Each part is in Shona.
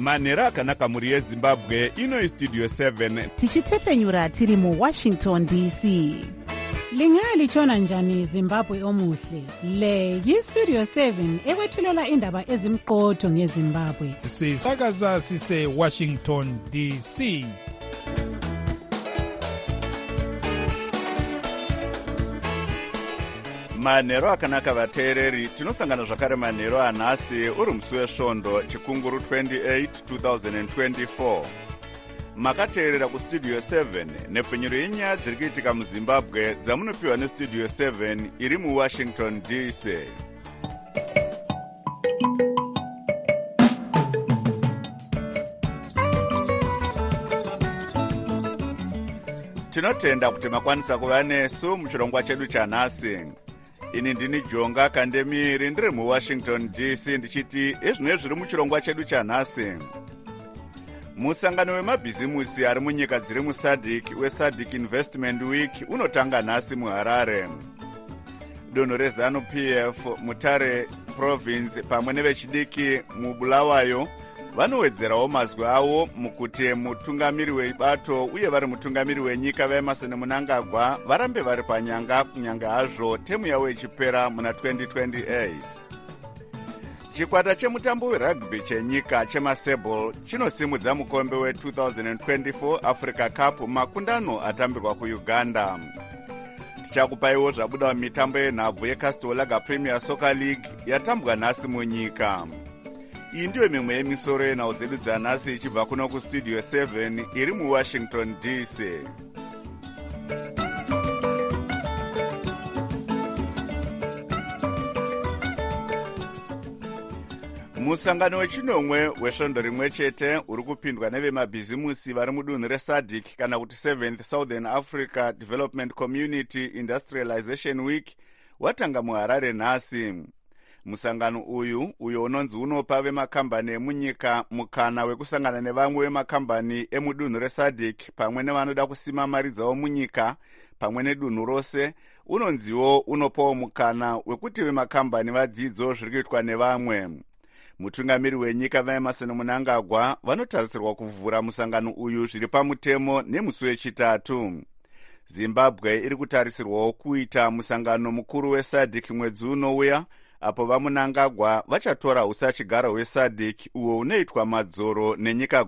manhero akanaka mhuri yezimbabwe. Ino istudio 7 tichitefenyura tiri muwashington dc. Lingalitshona njani Zimbabwe omuhle? Le yistudio 7 ekwethulela indaba ezimqotho ngeZimbabwe. Sisakaza sise Washington DC. manhero akanaka vateereri. Tinosangana zvakare manhero anhasi uri musi wesvondo chikunguru 28 2024. Makateerera kustudio 7 nepfenyuro yenyaya dziri kuitika muzimbabwe dzamunopiwa nestudio 7 iri muwashington dc. Tinotenda kuti makwanisa kuva nesu muchirongwa chedu chanhasi. Ini ndini Jonga Kandemiri ndiri muwashington dc ndichiti ezvinenge zviri muchirongwa chedu chanhasi. Musangano wemabhizimusi ari munyika dziri muSADC weSADC Investment Week unotanga nhasi muHarare. Donho reZANU-PF Mutare Province pamwe nevechidiki muBulawayo vanowedzerawo mazwi avo mukuti mutungamiri webato uye vari mutungamiri wenyika vaEmerson Mnangagwa varambe vari panyanga kunyanga hazvo temu yavo ichipera muna 2028. Chikwata chemutambo werugby chenyika chemasebhol chinosimudza mukombe we2024 Africa Cup makundano atambirwa kuUganda. Tichakupaiwo zvabuda mitambo yenhabvu yeCastel Lager Premier Soccer League yatambwa nhasi munyika. Iyi ndiyo mimwe yemisoro yenhau dzedu dzanhasi ichibva kuno kustudio 7 iri muwashington dc. Musangano wechinomwe wesvondo rimwe chete uri kupindwa nevemabhizimusi vari mudunhu reSADC kana kuti 7th Southern Africa Development Community Industrialization Week watanga muHarare nhasi. Musangano uyo unonzi unopa vemakambani emunyika mukana wekusangana nevamwe vemakambani emudunhu reSADC pamwe nevanoda kusima mari dzavo munyika pamwe nedunhu rose. Unonziwo unopawo mukana wekuti vemakambani vadzidzo zviri kuitwa nevamwe. Mutungamiri wenyika vaEmerson Mnangagwa vanotarisirwa kuvhura musangano uyu zviri pamutemo nemusi wechitatu. Zimbabwe iri kutarisirwawo kuita musangano mukuru weSADC mwedzi unouya, apo vaMnangagwa vachatora usachigaro hweSADC uwo unoitwa madzoro nenyika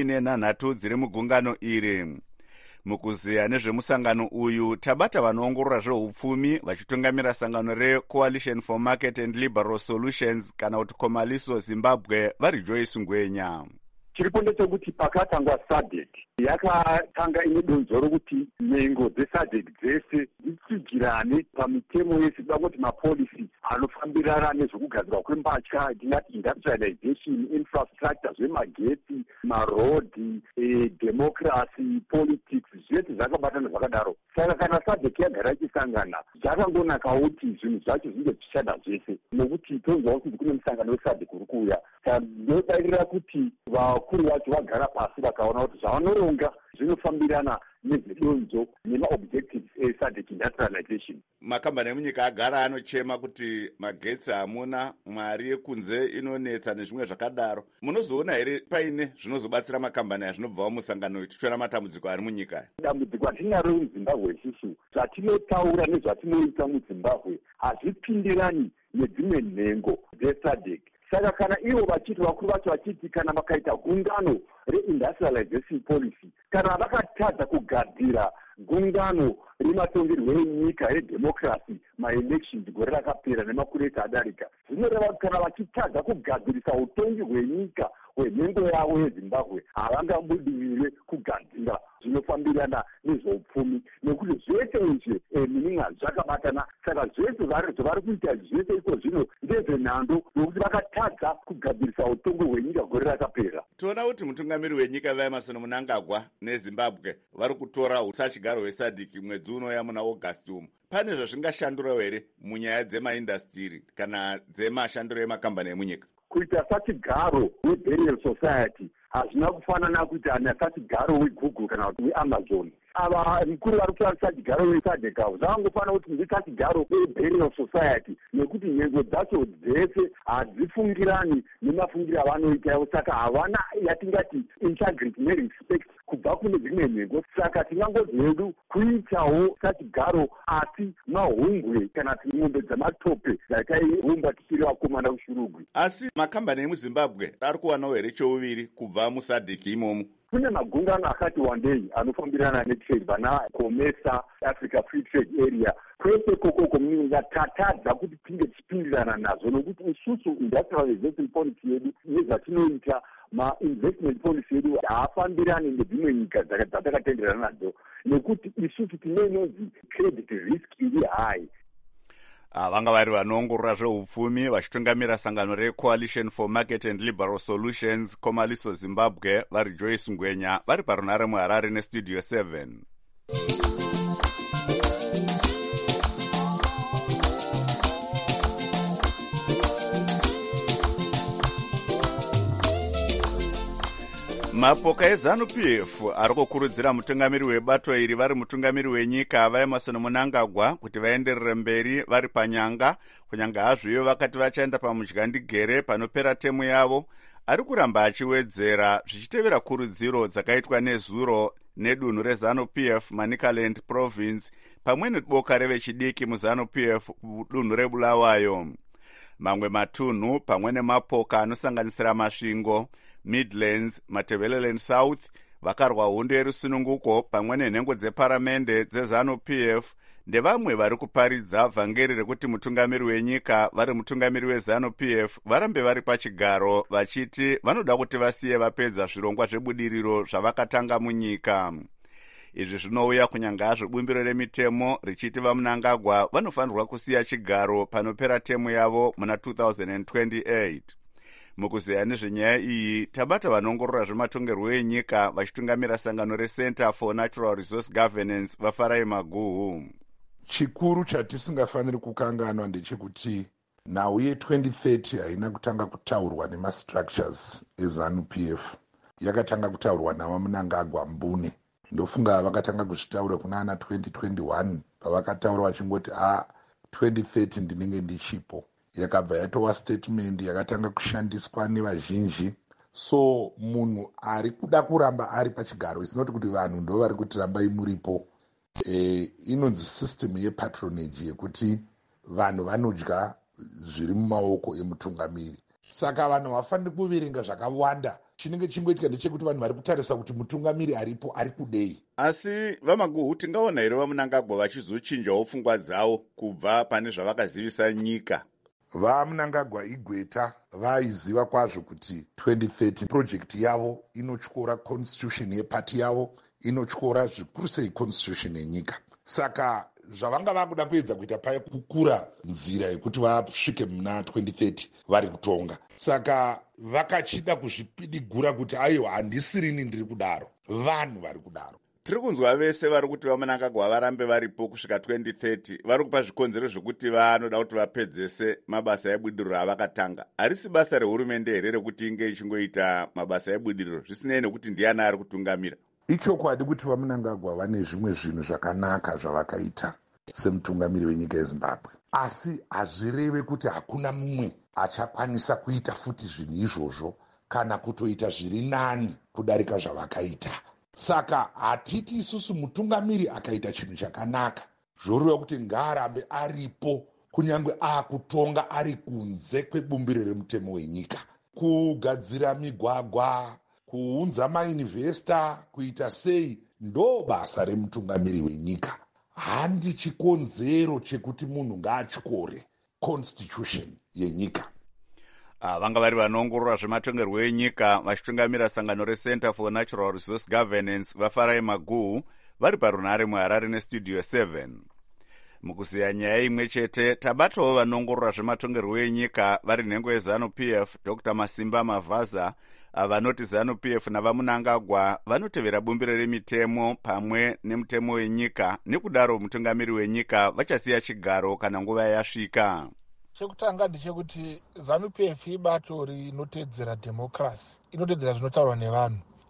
13 dziri mugungano iri. Mukuziya nezvemusangano uyu tabata vanoongorora zveupfumi vachitungamira sangano reCoalition for Market and Liberal Solutions kana kuti Komaliso Zimbabwe vari Joyce Ngwenya. Chiripo ndechekuti pakatangwa SADC yakatanga ine donzo rokuti nhengo dzeSADC dzese dzitsidzirane pamitemo yese kuti mapolisi anofambirana nezvekugadzirwa kwembatya, tingati industrialization, infrastructure zvemagetsi, marodhi, democracy, politics, zvese zvakabatana zvakadaro. Saka kana SADC yagara ichisangana zvakangonakawo kuti zvinhu zvacho zvinge zvichishanda zvese, nokuti tonzwawo kuti kune musangano weSADC uri kuuya. Ndodarira kuti vakuru vacho vagara pasi vakaona kuti zvavanoronga zvinofambirana nezvedonzo nemaobjectives eSADC industrialization. Makambani emunyika agara anochema kuti magetsi hamuna, mari yekunze inonetsa nezvimwe zvakadaro. Munozoona here paine zvinozobatsira makambani azvinobvawo musangano tichiona matambudziko ari munyika? Dambudziko atinaro muZimbabwe isusu, zvatinotaura nezvatinoita muZimbabwe hazvipindirani nedzimwe nhengo dzeSADC. Saka kana ivo vachiti vakuru vacho vachiti kana vakaita gungano reindustrialization policy, kana vakatadza kugadzira gungano rematongerwo enyika redemocracy, maelections gore rakapera nemakureta adarika, zvinoreva kana vachitadza kugadzirisa utongi hwenyika hwenhengo yavo yeZimbabwe havangabudirire kugadzira zvinofambirana nezveupfumi, nekuti zvese izvi mininga zvakabatana. Saka zvese zvavari kuita zvese iko zvino ndezvenhando nokuti vakatadza kugadzirisa utongi hwenyika gore rakapera. Toona kuti mutungamiri wenyika vaEmerson Mnangagwa neZimbabwe vari kutora usachigaro hweSADC mwedzi unouya muna August umu. Pane zvazvingashandurawo here munyaya dzemaindastiri kana dzemashandiro emakambani emunyika? Kuita sachigaro weBurial Society hazvina kufanana kuti ana sachigaro weGoogle kana kuti weAmazon. ava mukuru vari kutarisa chigaro wesadek avo zvavangofanira kuti ndisa chigaro burial society nekuti nhengo dzacho dzese hadzifungirani nemafungiro avanoita ivo saka havana yatingati integrity nerespect kubva kune dzimwe nhengo saka tingangozi hedu kuitawo sachigaro asi mahungwe kana kuti mombe dzamatope dzatairumba tichiri vakomana kushurugwi. Asi makambani emuzimbabwe ari kuwanawo here cheuviri kubva musadek imomo? Kune magungano akati wandei anofambirana netrade vana COMESA, Africa Free Trade Area. Kwese kokoko tatadza kuti tinge tichipindirana nazo nokuti isusu industrialization policy yedu nezvatinoita ma-investment policy yedu haafambirani nedzimwe nyika dzatakatenderana nadzo nekuti isusu tine inonzi credit risk iri high. Vanga vari vanoongorora zveupfumi vachitungamira sangano reCoalition for Market and Liberal Solutions Komaliso Zimbabwe vari Joyce Ngwenya vari parunare muHarare nestudio 7. Mapoka eZANU-PF ari kukurudzira mutungamiri webato iri vari mutungamiri wenyika vaEmerson Mnangagwa kuti vaenderere mberi vari panyanga, kunyanga hazvo vakati vachaenda pamudyandigere panopera temu yavo. Ari kuramba achiwedzera zvichitevera kurudziro dzakaitwa nezuro nedunhu reZANU-PF Manicaland Province pamwe neboka revechidiki muZANU-PF kudunhu reBulawayo. Mamwe matunhu pamwe nemapoka anosanganisira Masvingo, Midlands, Matabeleland South vakarwa hondo yerusununguko pamwe nenhengo dzeparamende dzeZANU-PF ndevamwe vari kuparidza vhangeri rekuti mutungamiri wenyika vari mutungamiri weZANU-PF varambe vari pachigaro vachiti vanoda kuti vasiye vapedza zvirongwa zvebudiriro zvavakatanga munyika. Izvi zvinouya kunyanga hazvo bumbiro remitemo richiti vaMnangagwa vanofanirwa kusiya chigaro panopera temu yavo muna 2028. Mukuzeya nezvenyaya iyi tabata vanoongorora zvematongerwo enyika vachitungamira sangano reCenter for Natural Resource Governance vaFarai Maguhu. Chikuru chatisingafaniri kukanganwa ndechekuti nhau ye2030 haina kutanga kutaurwa nemastructures eZANU-PF, yakatanga kutaurwa navaMnangagwa Mbune. Ndofunga vakatanga kuzvitaura kuna ana 2021 pavakataura vachingoti 2030 ndinenge ndichipo. Yakabva yatova statement yakatanga kushandiswa nevazhinji. So munhu ari kuda kuramba ari pachigaro, isinoti kuti vanhu ndo vari kuti rambai muripo. Inonzi system yepatronage yekuti vanhu vanodya zviri mumaoko emutungamiri. Saka vanhu vafaniri kuverenga zvakawanda. Chinenge chingoitika ndechekuti vanhu vari kutarisa kuti mutungamiri aripo ari kudei. Asi vaMaguhu, tingaona here vaMnangagwa vachizochinjawo pfungwa dzavo kubva pane zvavakazivisa nyika? VaMnangagwa igweta vaiziva kwazvo kuti 2030 project yavo inotyora constitution yepati yavo, inotyora zvikuru sei constitution yenyika. Saka zvavanga vakuda kuedza kuita paya kukura nzira yekuti vasvike muna 2030 vari kutonga. Saka vakachida kuzvipidigura kuti aiwa handisirini ndiri kudaro, vanhu vari kudaro. Tiri kunzwa vese vari kuti vaMnangagwa varambe varipo kusvika 2030 vari kupa zvikonzero zvokuti vanoda kuti vapedzese mabasa ebudiriro avakatanga. Harisi basa rehurumende here rekuti inge ichingoita mabasa ebudiriro zvisinei nekuti ndiani ari kutungamira? Ichokwadi kuti vaMnangagwa vane zvimwe zvinhu zvakanaka zvavakaita semutungamiri wenyika yeZimbabwe, asi hazvireve kuti hakuna mumwe achakwanisa kuita futi zvinhu izvozvo kana kutoita zviri nani kudarika zvavakaita. Saka hatiti isusu mutungamiri akaita chinhu chakanaka zvoreva kuti ngaarambe aripo kunyange akutonga ari kunze kwebumbiro remutemo wenyika. Kugadzira migwagwa, kuunza mainivhesta, kuita sei, ndo basa remutungamiri wenyika. Handi chikonzero chekuti munhu ngaatyore constitution yenyika. Vanga vari vanoongorora zvematongerwo enyika vachitungamira sangano reCenter for Natural Resource Governance vaFarai Maguhu vari parunare muHarare nestudio 7. Mukuziya nyaya imwe chete tabatawo vanoongorora zvematongerwo enyika vari nhengo yeZANU-PF Dr. Masimba Mavaza vanoti ZANU-PF navaMnangagwa vanotevera bumbiro remitemo pamwe nemutemo wenyika, nekudaro mutungamiri wenyika vachasiya chigaro kana nguva yasvika. Chekutanga ndechekuti ZANU-PF ibato rinotedzera democracy, inotedzera zvinotaurwa nevanhu.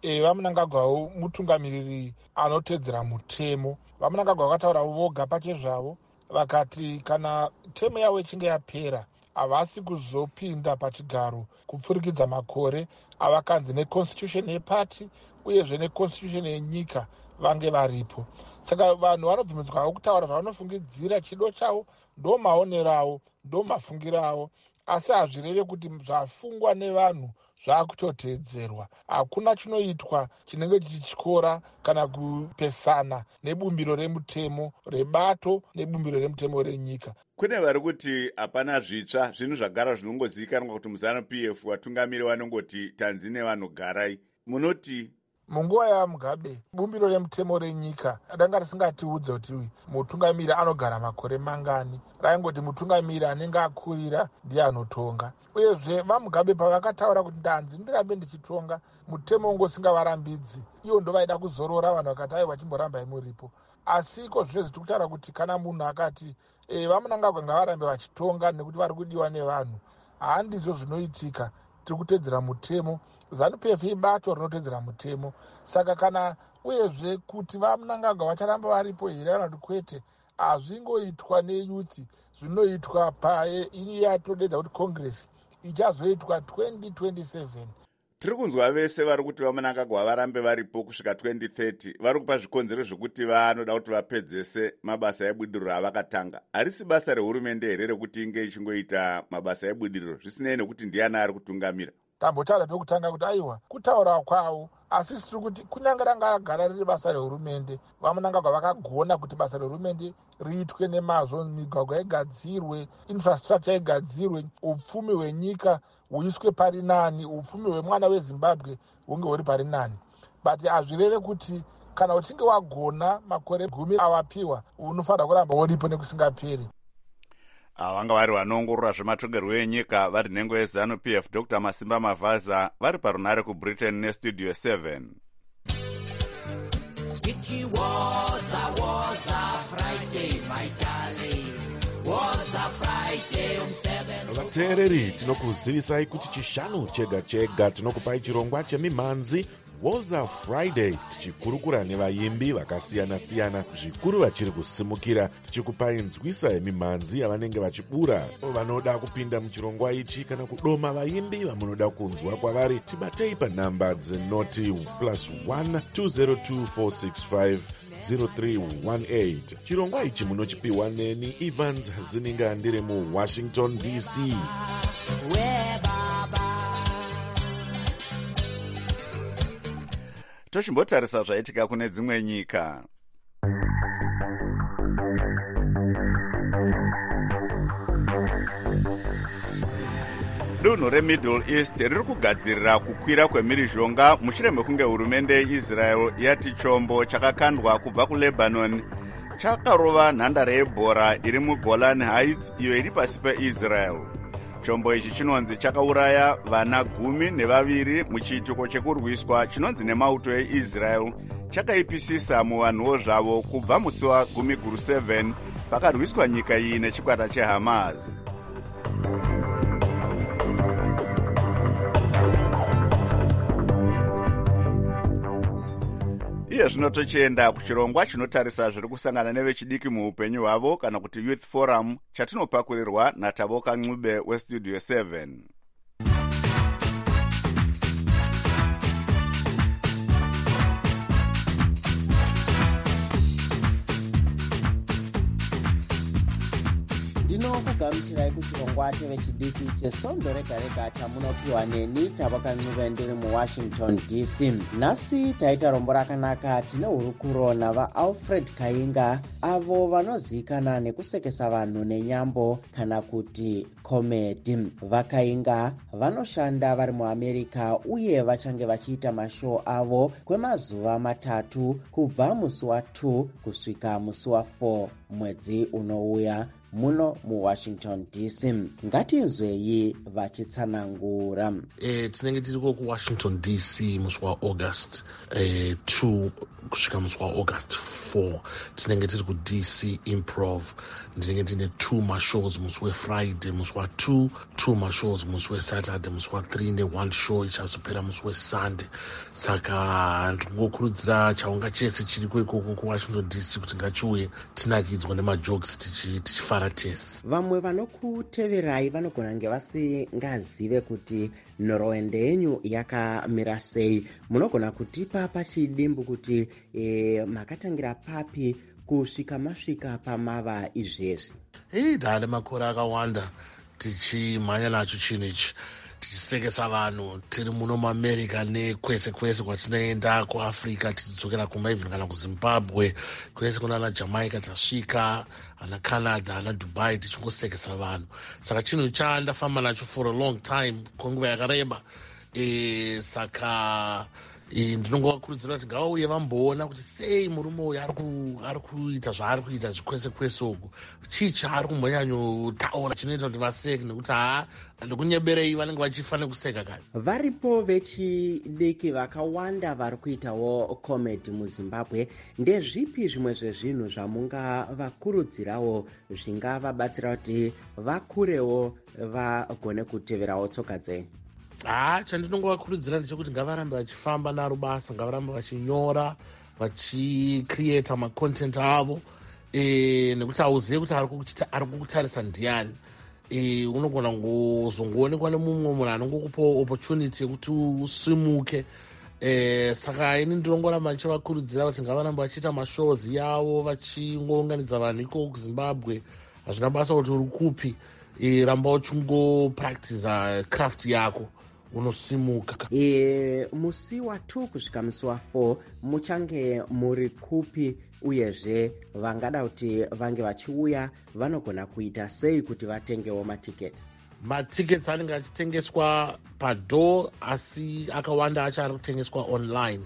vamunangagwa mutungamiriri anotedzera mutemo. Vamunangagwa vakataura voga pachezvavo vakati kana temo yavo ichinge yapera havasi kuzopinda pachigaro kupfurikidza makore avakanzi neconstitution yepati uyezve neconstitution yenyika vange varipo. Saka vanhu vanobvumidzwawo kutaura zvavanofungidzira, chido chavo ndo maonero avo, ndo mafungiro avo, asi hazvireve kuti zvafungwa nevanhu zvakutotedzerwa. Hakuna chinoitwa chinenge chichityora kana kupesana nebumbiro remutemo rebato nebumbiro remutemo renyika. Kune vari kuti hapana zvitsva, zvinhu zvagara zvinongozivikanwa kuti muZANU-PF vatungamiri vanongoti tanzi nevanhu garai. Munoti munguva yaMugabe bumbiro remutemo renyika ranga risingatiudze kuti mutungamiri anogara makore mangani. Raingoti mutungamiri anenge akurira ndiye anotonga. Uyezve vaMugabe pavakataura kuti ndanzi ndirambe ndichitonga, mutemo ungo usingavarambidzi, ivo ndo vaida kuzorora vanhu vakati aiwa chimborambai muripo. Asi iko zvinezvi tiri kutaura kuti kana munhu akati vamunangagwa ngavarambe vachitonga nekuti vari kudiwa nevanhu, handizvo zvinoitika. Tiri kutedzera mutemo. ZANU-PF ibato rinotedzera mutemo. Saka kana uyezve kuti vamunangagwa vacharamba varipo here kana kuti kwete, hazvingoitwa neyuthi, zvinoitwa yatodedza kuti congress ichazoitwa 2027. tiri kunzwa vese vari kuti vamunangagwa varambe varipo kusvika 2030 vari kupa zvikonzero zvokuti vanoda kuti vapedzese mabasa ebudiriro avakatanga. Harisi basa rehurumende here rekuti inge ichingoita mabasa ebudiriro zvisinei nekuti ndiani ari kutungamira? Tambotaura pekutanga kuti aiwa kutaura kwavo, asi tiri kuti kunyange ranga ragara riri basa rehurumende, vamunangagwa vakagona kuti basa rehurumende riitwe nemazvo, migwagwa igadzirwe, infrastructure igadzirwe, upfumi hwenyika huiswe pari nani, upfumi hwemwana weZimbabwe hunge huri pari nani. But hazvireve kuti kana uchinge wagona makore 10 avapiwa unofanira kuramba woripo nekusingaperi. Vanga vari vanoongorora zvematongerwo enyika vari nhengo yeZANU-PF Dr. Masimba Mavhaza vari parunare kuBritain neStudio 7. Vateereri, tinokuzivisai kuti chishanu chega chega tinokupai chirongwa chemimhanzi Woza Friday, tichikurukura nevaimbi vakasiyana-siyana, zvikuru vachiri kusimukira, tichikupai nzwisa yemimhanzi yavanenge vachibura. Vanoda kupinda muchirongwa ichi kana kudoma vaimbi vamunoda kunzwa kwavari, tibatei panhamba dzenoti +1 202 465 0318. Chirongwa ichi munochipiwa neni Evans Zininga ndiri muWashington DC. Tochimbotarisa zvaitika kune dzimwe nyika. Dunhu reMiddle East riri kugadzirira kukwira kwemhirizhonga mushure mekunge hurumende yeIsrael yati chombo chakakandwa kubva kuLebanon chakarova nhandare yebhora iri muGolan Heights iyo iri pasi peIsrael. Chombo ichi chinonzi chakauraya vana 12 muchiitiko chekurwiswa chinonzi nemauto eIsrael chakaipisisa muvanhuwo zvavo kubva musi wa7 pakarwiswa nyika iyi nechikwata cheHamas. Iye zvino tochienda kuchirongwa chinotarisa zviri kusangana nevechidiki muupenyu hwavo kana kuti Youth Forum chatinopakurirwa naTavoka Ncube weStudio 7. ndinokugamuchirai kuchirongwa chevechidiki chesondo rega rega chamunopiwa neni Tavoka Ncube ndiri muWashington DC. Nhasi taita rombo rakanaka tine hurukuro navaAlfred Kainga, avo vanozivikanwa nekusekesa vanhu nenyambo kana kuti comedy. VaKainga vanoshanda vari muAmerica uye vachange vachiita mashow avo kwemazuva 3 kubva musi wa2 kusvika musi wa4 mwedzi unouya. muno muwashington dc. ngatinzwei vachitsanangura. Tinenge tiriko kuwashington dc musi waAugust 2 kusvika musi waAugust 4. tinenge tiri kudc improv. ndinenge tine 2 mashows musi weFriday, musi wa2 2 mashows musi weSaturday, musi wa3 ne1 show ichazopera musi weSunday. saka ndingokurudzira chaunga chese chiriko ikoko kuwashington dc kuti ngachiuye tinakidzwa nemajokes tichifara tese. vamwe vanokuteverai vanogona kunge vasingazive kuti nhoroondo yenyu yakamira sei. munogona kutipa pachidimbu kuti makatangira papi kusvika masvika pamava izvezvi? Ndane makore akawanda tichimhanya nacho chinhu ichi, tichisekesa vanhu tiri muno muamerica nekwese kwese kwatinoenda kuafrica, tichidzokera kumaivhini kana kuzimbabwe, kwese kunana jamaica tasvika, ana canada, ana dubai, tichingosekesa vanhu. saka chinhu chandafamba nacho for a long time, kwenguva yakareba. Saka ndinongovakurudzira kuti ngavauye vamboona kuti sei murume uyu ari kuita zvaari kuita zvikwese kwese uku, chii chaari kumbonyanyotaura chinoita kuti vaseke, nekuti ndikunyeberei vanenge vachifanira kuseka kare. varipo vechidiki vakawanda vari kuitawo comedy muzimbabwe. ndezvipi zvimwe zvezvinhu zvamungavakurudzirawo zvingavabatsira kuti vakurewo vagone kuteverawo tsoka dzenyu? chandinongovakurudzira ndechekuti ngavarambe vachifamba naro basa, ngavarambe vachinyora, vachicreata macontent avo, nekuti hauzive kuti ari kukutarisa ndiani. Unogona kuzongoonekwa nemumwe munhu anongokupa opportunity yekuti usimuke. Saka ini ndinongoramba ndichivakurudzira kuti ngavarambe vachiita mashows yavo, vachingounganidza vanhu iko kuzimbabwe. hazvina basa kuti uri kupi, ramba uchingopractice craft yako unosimuka. musi wa2 kusvika musi wa4 muchange muri kupi, uyezve vangada kuti vange vachiuya vanogona kuita sei kuti vatengewo matiketi? matiketi anenge achitengeswa pador, asi akawanda acho ari kutengeswa online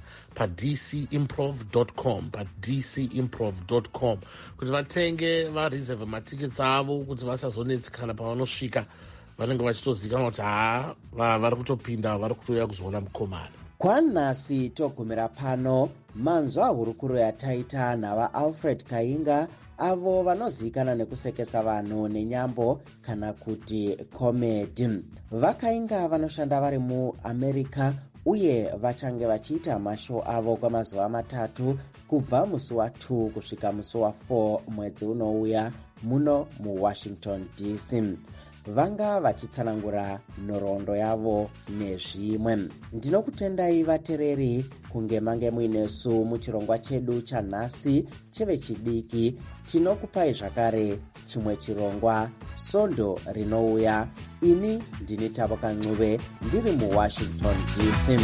padcimprov.com kuti vatenge vareserve matiketi avo, kuti vasazonetsekana pavanosvika, vanenge vachitozikanwa kuti vari kutopinda, vari kutouya kuzoona mukomana. kwanhasi togumira pano. manzwa hurukuro yataita navaAlfred Kainga, avo vanozivikanwa nekusekesa vanhu nenyambo kana kuti comedy. vakainga vanoshanda vari muamerica uye vachange vachiita mashow avo kwamazuva 3 kubva musi wa2 kusvika musi wa4 mwedzi unouya muno muwashington dc. vanga vachitsanangura nhoroondo yavo nezvimwe. ndinokutendai vateereri kunge mange muinesu muchirongwa chedu chanhasi chevechidiki. tinokupai zvakare chimwe chirongwa Sondo rinouya. ini ndini Tavoka Ncube ndiri muwashington dc.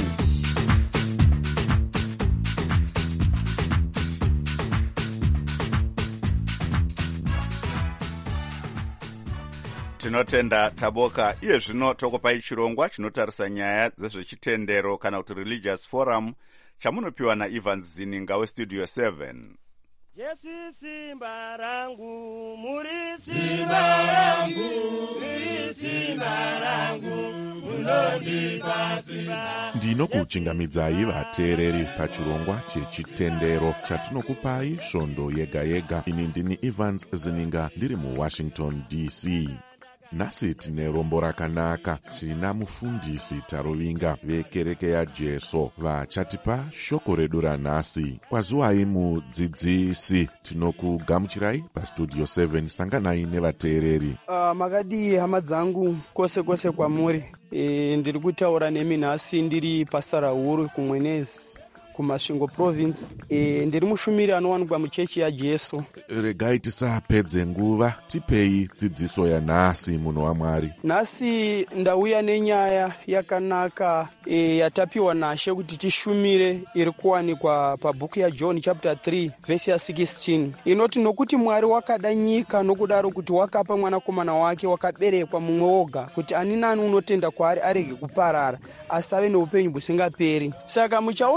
tinotenda Taboka. iye zvino tokupai chirongwa chinotarisa nyaya dzezvechitendero kana kuti religious forum chamunopiwa naEvans Zininga westudio 7. Jesu simba rangu, muri simba rangu, muri simba rangu, munondipa simba. ndinokuchingamidzai vateereri pachirongwa chechitendero chatinokupai svondo yega yega. ini ndini Evans Zininga ndiri muwashington dc. nhasi tine rombo rakanaka. tina mufundisi Tarovinga vekereke yaJesu vachatipa shoko redu ranhasi. kwaziwai mudzidzisi. tinokugamuchirai pastudio 7. sanganai nevateereri. makadii hama dzangu kwose kwose kwamuri. ndiri kutaura nemi nhasi ndiri pasara huru kumwenezi kumasvingo province. ndiri mushumiri anowanikwa muchechi yaJesu. regai tisapedze nguva, tipei dzidziso yanhasi munhu waMwari. nhasi ndauya nenyaya yakanaka yatapiwa naShe kuti tishumire, iri kuwanikwa pabhuku yaJohn chapter 3 verse ya 16 inoti, nokuti Mwari wakada nyika nokudaro kuti wakapa mwanakomana wake wakaberekwa mumwe woga, kuti ani nani unotenda kwaari arege kuparara asi ave neupenyu husingaperi. saka muchaona kuti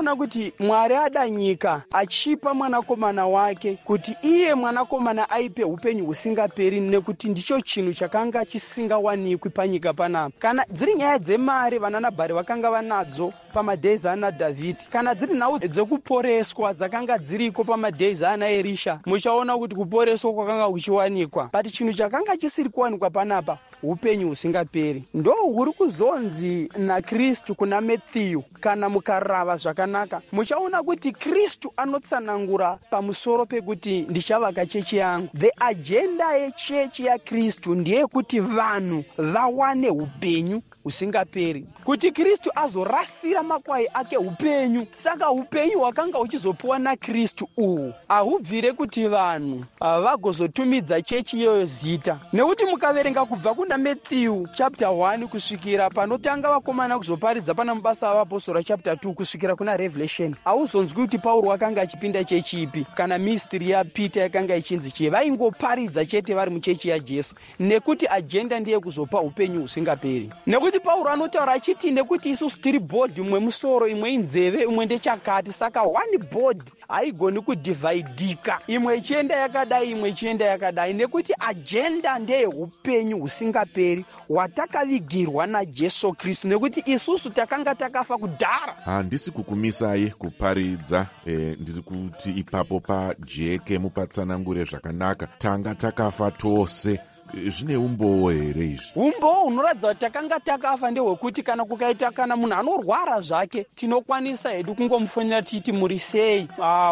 kuti Mwari ada nyika achipa mwanakomana wake kuti iye mwanakomana aipe upenyu husingaperi, nekuti ndicho chinhu chakanga chisingawanikwi panyika panapa. Kana dziri nyaya dzemari vananabhari vakanga vanadzo pamadheizi ana Dhavhidhi, kana dziri nhau dzekuporeswa dzakanga dziriko pamadheizi ana Erisha, muchaona kuti kuporeswa kwakanga kuchiwanikwa. But chinhu chakanga chisiri kuwanikwa panapa upenyu husingaperi. Ndo huri kuzonzi naKristu kuna Matthew. Kana mukarava zvakanaka muchaona kuti Kristu anotsanangura pamusoro pekuti ndichavaka chechi yangu. The agenda yechechi yaKristu ndeye kuti vanhu vawane upenyu husingaperi, kuti Kristu azorasira makwai ake upenyu. Saka upenyu hwakanga uchizopuwa naKristu uhu ahubvire kuti vanhu vagozotumidza chechi iyoyo zita. Nekuti mukaverenga kubva kuna Matthew chapter 1 kusvikira panotanga vakomana kuzoparidza pana mabasa avapostora chapter 2 kusvikira kuna Revelation, hauzonzwi kuti Pauro akanga achipinda chechi ipi kana ministry yaPeter yakanga ichinzi chii. Vaingoparidza chete vari muchechi yaJesu, nekuti agenda ndiye kuzopa upenyu husingaperi. Nekuti Pauro anotaura achiti nekuti isusu tiri bhodhi, imwe musoro, imwe inzeve, imwe ndechakati. Saka one body haigoni kudivhaidhika, imwe ichienda yakadai, imwe ichienda yakadai, nekuti agenda ndeye upenyu husingaperi hwatakavigirwa naJesu Kristu, nekuti isusu takanga takafa kudhara. Handisi kukumisai kuparidza, ndiri kuti ipapo pajeke mupatsanangure zvakanaka. Tanga takafa tose. Zvine umbowo here izvi? Umbowo unoratidza kuti takanga takafa ndehwekuti kana kukaita kana munhu anorwara zvake tinokwanisa hedu kungomufonera titi muri sei,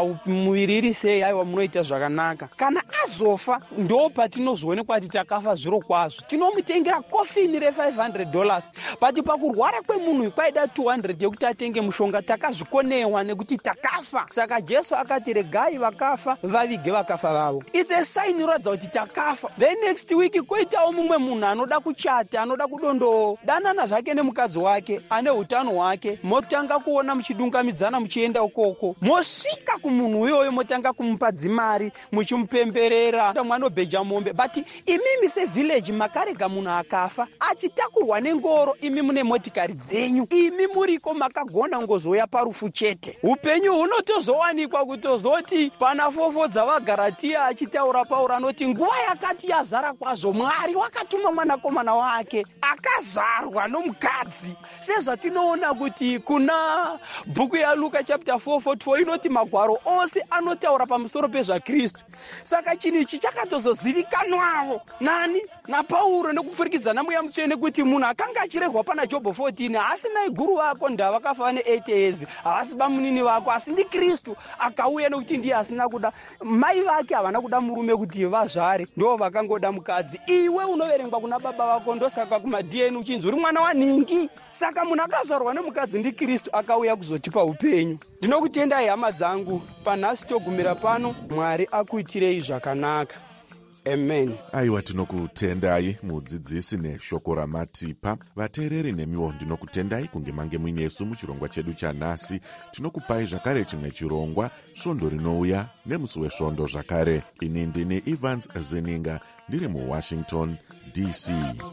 muviri iri sei, aiwa munoita zvakanaka. Kana azofa ndo patinozoonekwa kuti takafa zviro kwazvo, tinomutengera kofini re$500, but pakurwara kwemunhu kwaida 200 yekuti atenge mushonga. Takazvikonewa nekuti takafa. Saka Jesu akati regai vakafa vavige vakafa vavo. It's a sign inoratidza kuti takafa. The next week koitawo mumwe munhu anoda kuchata, anoda kudondodanana zvake nemukadzi wake, ane utano hwake. Motanga kuona muchidungamidzana muchienda ukoko, mosvika kumunhu uyoyo motanga kumupa dzimari muchimupemberera, mwanobheja mombe. But imimi sevillage makarega munhu akafa achitakurwa nengoro, imi mune motikari dzenyu, imi muriko makagona ngozoya parufu chete. Upenyu hunotozowanikwa kutozoti pana fofo dzavaGaratia achitaura Pauro anoti nguva yakati yazara kwazvo Mwari wakatuma mwanakomana wake akazarwa nomukadzi. Sezvatinoona kuti kuna bhuku yaLuka chapter 4:44 inoti magwaro ose anotaura pamusoro pezvaKristu. Saka chinhu ichi chakatozozivikanwawo nani naPauro nekupfurikidza naMweya Mutsvene kuti munhu akanga achirehwa pana Jobho 14 haasi maiguru vako ndavakafa ne8 years, havasi bamunini vako, asi ndiKristu akauya nekuti ndiye asina kuda. Mai vake havana kuda murume kuti vazvare, ndo vakangoda mukadzi. Iwe unoverengwa kuna baba vako, ndosaka kumaDN uchinzi uri mwana wanhingi. Saka munhu akazvarwa nemukadzi ndiKristu akauya kuzotipa upenyu. Ndinokutendai hama dzangu, panhasi togumira pano. Mwari akuitirei zvakanaka. Amen. Aiwa, tinokutendai mudzidzisi neshoko ramatipa. Vateereri nemiwo ndinokutendai kunge mange muinesu muchirongwa chedu chanhasi. Tinokupai zvakare chimwe chirongwa, svondo rinouya nemusi wesvondo zvakare. Ini ndini Evans Zeninga ndiri muWashington DC.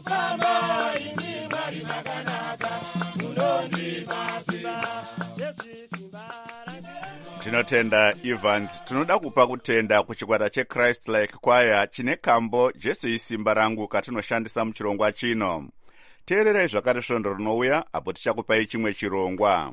Tinotenda Evans. Tinoda kupa kutenda kuchikwata cheChrist Like Choir chine kambo Jesu isimba rangu katinoshandisa muchirongwa chino. Teererai zvakare svondo rinouya apo tichakupai chimwe chirongwa.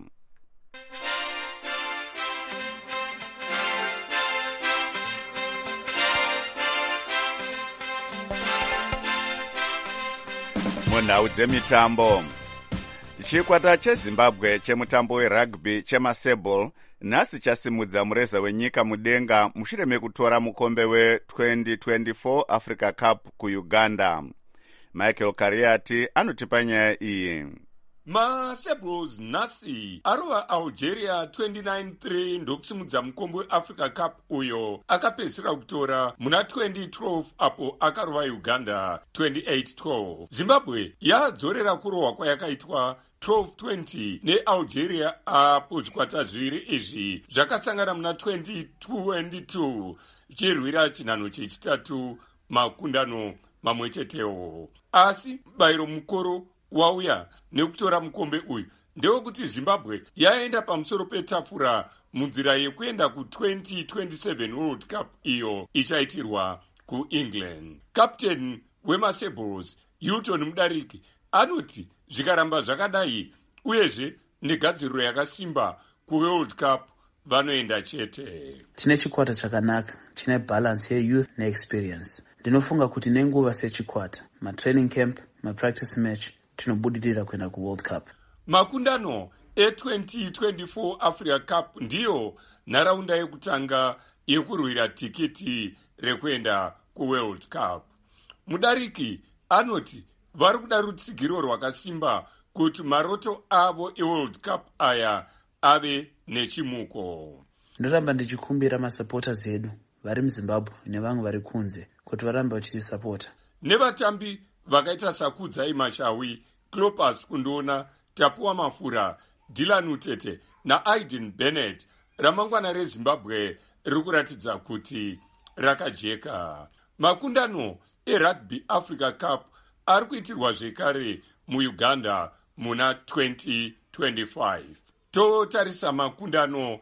Munhau dzemitambo, chikwata cheZimbabwe chemutambo werugby chemasebhol nhasi chasimudza mureza wenyika mudenga mushure mekutora mukombe we2024 Africa Cup kuUganda. Michael Kariati anotipa nyaya iyi. MaSebhuls nhasi arova Algeria 29-3 ndokusimudza mukombe weAfrica Cup uyo akapedzisira kutora muna 2012 apo akarova Uganda 28-12. Zimbabwe yadzorera kurohwa kwayakaitwa 12-20 neAlgeria apo zvikwata zviviri izvi zvakasangana muna 2022 chirwira chinhano chechitatu makundano mamwe chetewo. Asi bayiro mukoro wauya nekutora mukombe uyu ndewekuti Zimbabwe yaenda pamusoro petafura munzira yekuenda ku2027 World Cup iyo ichaitirwa kuEngland. Captain weMasables Hilton Mudariki anoti zvikaramba zvakadai uyezve negadziriro yakasimba kuWorld Cup vanoenda chete. Tine chikwata chakanaka, chine balance yeyouth neexperience. Ndinofunga kuti nenguva sechikwata, matraining camp, mapractice match, tinobudirira kuenda kuWorld Cup. Makundano e2024 Africa Cup ndiyo nharaunda yekutanga yekurwira tikiti rekuenda kuWorld Cup. Mudariki anoti vari kuda rutsigiro rwakasimba kuti maroto avo eWorld Cup aya ave nechimuko. Ndoramba ndichikumbira masupporters edu vari muZimbabwe nevamwe vari kunze kuti varambe vachitisapota. Nevatambi vakaita Sakudzai Mashawi, Clopas Kundona, Tapuwa Mafura, Dylan Utete naAiden Bennett, ramangwana reZimbabwe riri kuratidza kuti rakajeka. Makundano eRugby Africa Cup ari kuitirwa zvekare muUganda muna 2025. Totarisa makundano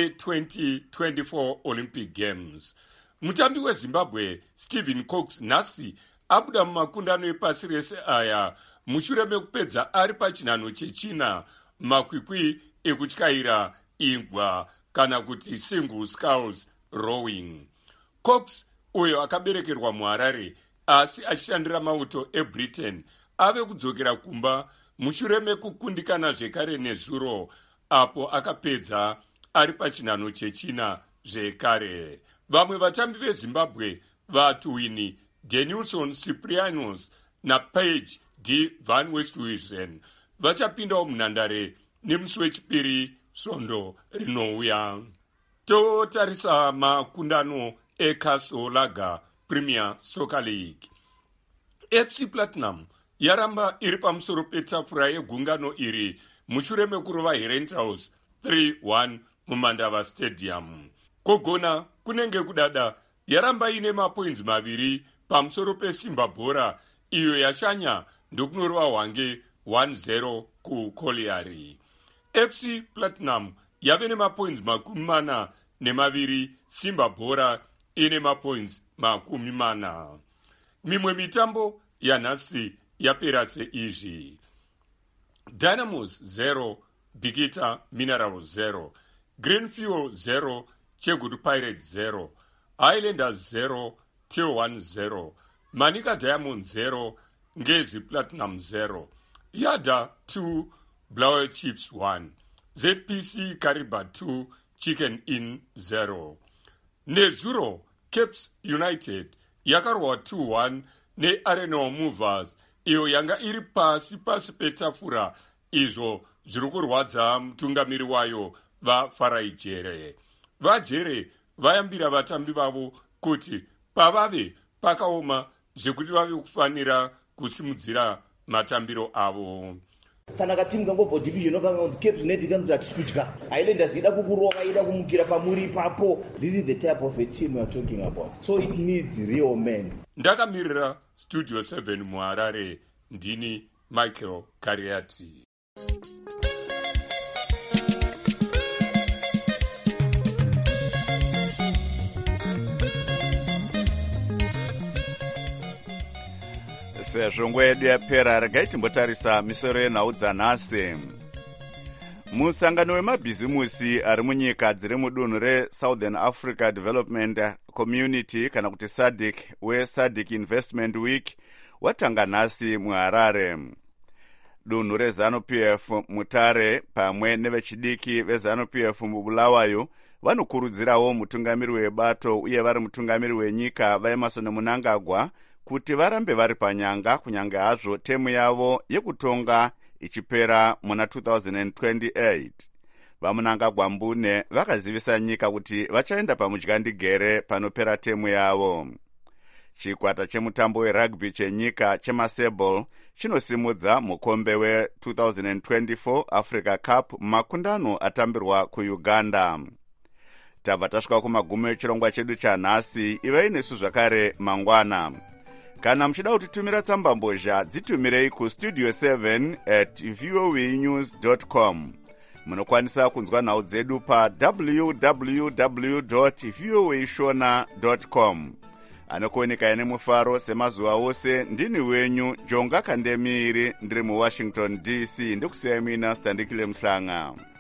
e2024 Olympic Games. Mutambi weZimbabwe Stephen Cox nhasi abuda mumakundano epasi rese aya mushure mekupedza ari pachinhano chechina makwikwi ekutyaira ingwa kana kuti single sculls rowing. Cox uyo akaberekerwa muHarare asi achishandira mauto eBritain ave kudzokera kumba mushure mekukundikana zvekare nezuro apo akapedza ari pachinhano chechina zvekare. Vamwe vatambi veZimbabwe vatuwini Denilson Cyprianos naPage D. Van Westhuizen vachapindawo munhandare nemusi wechipiri svondo rinouya. Totarisa makundano eCastle Lager Premier Soccer League. FC Platinum yaramba iri pamusoro petafura yegungano iri mushure mekurova Herentals 3-1 muMandava Stadium. Kogona kunenge kudada yaramba ine mapoints maviri pamusoro peSimba Bhora iyo yashanya ndokunorova Hwange 1-0 kuColliery. FC Platinum yave nemapoints 42, Simba Bhora ine mapoints 40. Mimwe mitambo yanhasi yapera seizvi: Dynamos 0, Bigita Minerals 0, Green Fuel 0, Chegutu Pirates 0, Highlanders 0, T1 0, Manica Diamonds 0, Ngezi Platinum 0, Yada 2, Blaue Chiefs 1, ZPC Kariba 2, Chicken Inn 0. Nezuro Caps United yakarwa 2-1 neArenal Movers iyo yanga iri pasi petafura, izvo zviri kurwadza mutungamiri wayo vaFarajere. VaJere vayambira vatambi vavo kuti pavave pakaoma zvekuti vave kufanira kusimudzira matambiro avo. Kana katimu kangobva division okanga kuti Caps United kanoti hatisi kudya, Highlanders ida kukurova, ida kumukira pamuri ipapo. This is the type of a team we are talking about, so it needs real men. Ndakamirira Studio 7 muHarare, ndini Michael Kariati. Sezvo nguva yedu yapera, regai timbotarisa misoro yenhau dzanhasi. Musangano wemabhizimusi ari munyika dziri mudunhu reSouthern Africa Development Community kana kuti SADC weSADC Investment Week watanga nhasi muHarare. Dunhu reZANU-PF Mutare pamwe nevechidiki veZANU-PF muBulawayo vanokurudzirawo mutungamiri webato uye vari mutungamiri wenyika vaEmmerson Mnangagwa kuti varambe vari panyanga kunyange hazvo temu yavo yekutonga ichipera muna 2028. VaMnangagwa Mbune vakazivisa nyika kuti vachaenda pamudyandigere panopera temu yavo. Chikwata chemutambo werugby chenyika cheMasebol chinosimudza mukombe we2024 Africa Cup makundano atambirwa kuUganda. Tabva tasvika kumagumo echirongwa chedu chanhasi. Ivai nesu zvakare mangwana. Kana muchida kutitumira tsambambozha dzitumirei kustudio7@voanews.com. munokwanisa kunzwa nhau dzedu pa www.voashona.com. anokuoneka nemufaro semazuva ose. ndini wenyu Jonga Kandemiri, ndiri muWashington DC. ndikusiyai mina Standikile Mhlanga.